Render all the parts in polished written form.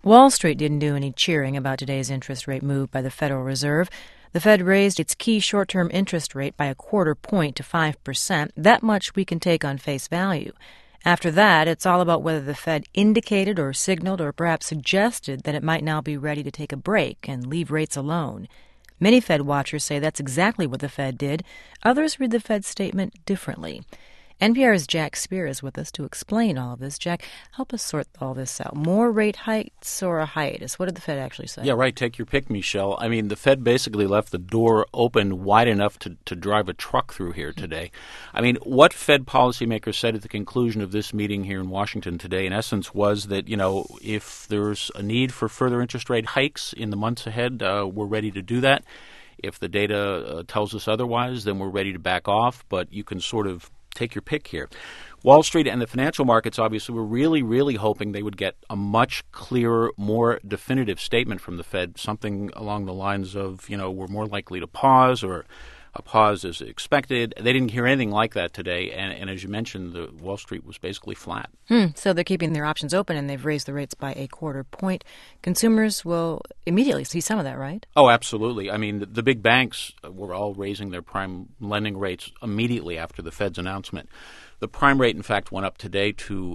Wall Street didn't do any cheering about today's interest rate move by the Federal Reserve. The Fed raised its key short-term interest rate by a quarter point to 5%. That much we can take on face value. After that, it's all about whether the Fed indicated or signaled or perhaps suggested that it might now be ready to take a break and leave rates alone. Many Fed watchers say that's exactly what the Fed did. Others read the Fed's statement differently. NPR's Jack Speer is with us to explain all of this. Jack, help us sort all this out. More rate hikes or a hiatus? What did the Fed actually say? Yeah, right. Take your pick, Michelle. I mean, the Fed basically left the door open wide enough to drive a truck through here today. I mean, what Fed policymakers said at the conclusion of this meeting here in Washington today, in essence, was that, if there's a need for further interest rate hikes in the months ahead, we're ready to do that. If the data tells us otherwise, then we're ready to back off. But you can sort of take your pick here. Wall Street and the financial markets obviously were really, really hoping they would get a much clearer, more definitive statement from the Fed, something along the lines of, we're more likely to pause or a pause is expected. They didn't hear anything like that today. And as you mentioned, the Wall Street was basically flat. So they're keeping their options open and they've raised the rates by a quarter point. Consumers will immediately see some of that, right? Oh, absolutely. I mean, the big banks were all raising their prime lending rates immediately after the Fed's announcement. The prime rate, in fact, went up today to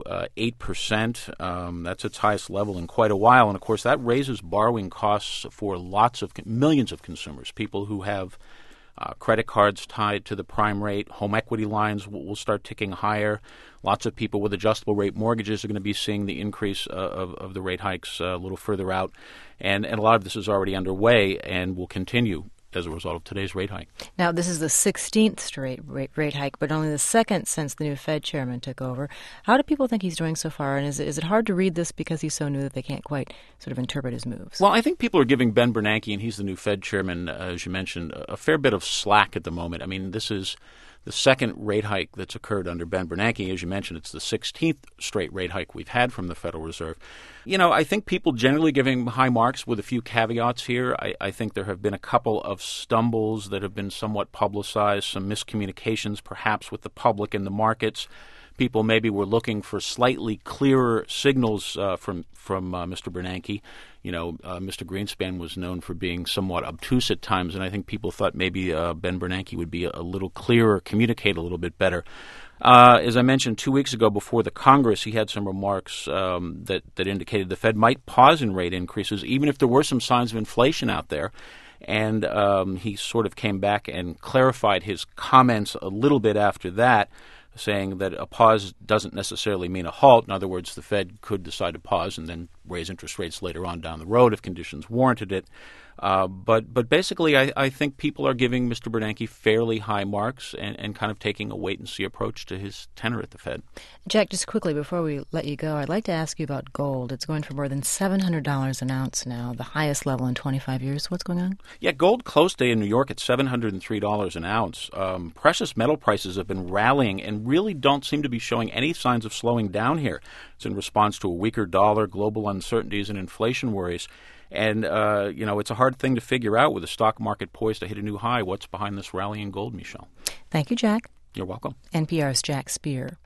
8%. That's its highest level in quite a while. And, of course, that raises borrowing costs for millions of consumers, people who have credit cards tied to the prime rate. Home equity lines will start ticking higher. Lots of people with adjustable rate mortgages are going to be seeing the increase of the rate hikes a little further out. And a lot of this is already underway and will continue as a result of today's rate hike. Now, this is the 16th straight rate hike, but only the second since the new Fed chairman took over. How do people think he's doing so far? And is it hard to read this because he's so new that they can't quite sort of interpret his moves? Well, I think people are giving Ben Bernanke, and he's the new Fed chairman, as you mentioned, a fair bit of slack at the moment. I mean, this is the second rate hike that's occurred under Ben Bernanke. As you mentioned, it's the 16th straight rate hike we've had from the Federal Reserve. I think people generally giving him high marks with a few caveats here. I think there have been a couple of stumbles that have been somewhat publicized, some miscommunications perhaps with the public and the markets. People maybe were looking for slightly clearer signals from Mr. Bernanke. Mr. Greenspan was known for being somewhat obtuse at times, and I think people thought maybe Ben Bernanke would be a little clearer, communicate a little bit better. As I mentioned 2 weeks ago before the Congress, he had some remarks that indicated the Fed might pause in rate increases, even if there were some signs of inflation out there. And he sort of came back and clarified his comments a little bit after that, saying that a pause doesn't necessarily mean a halt. In other words, the Fed could decide to pause and then raise interest rates later on down the road if conditions warranted it. But basically, I think people are giving Mr. Bernanke fairly high marks and kind of taking a wait-and-see approach to his tenure at the Fed. Jack, just quickly before we let you go, I'd like to ask you about gold. It's going for more than $700 an ounce now, the highest level in 25 years. What's going on? Yeah, gold closed today in New York at $703 an ounce. Precious metal prices have been rallying and really don't seem to be showing any signs of slowing down here. It's in response to a weaker dollar, global uncertainties, and inflation worries. And, it's a hard thing to figure out with the stock market poised to hit a new high. What's behind this rally in gold, Michelle? Thank you, Jack. You're welcome. NPR's Jack Speer.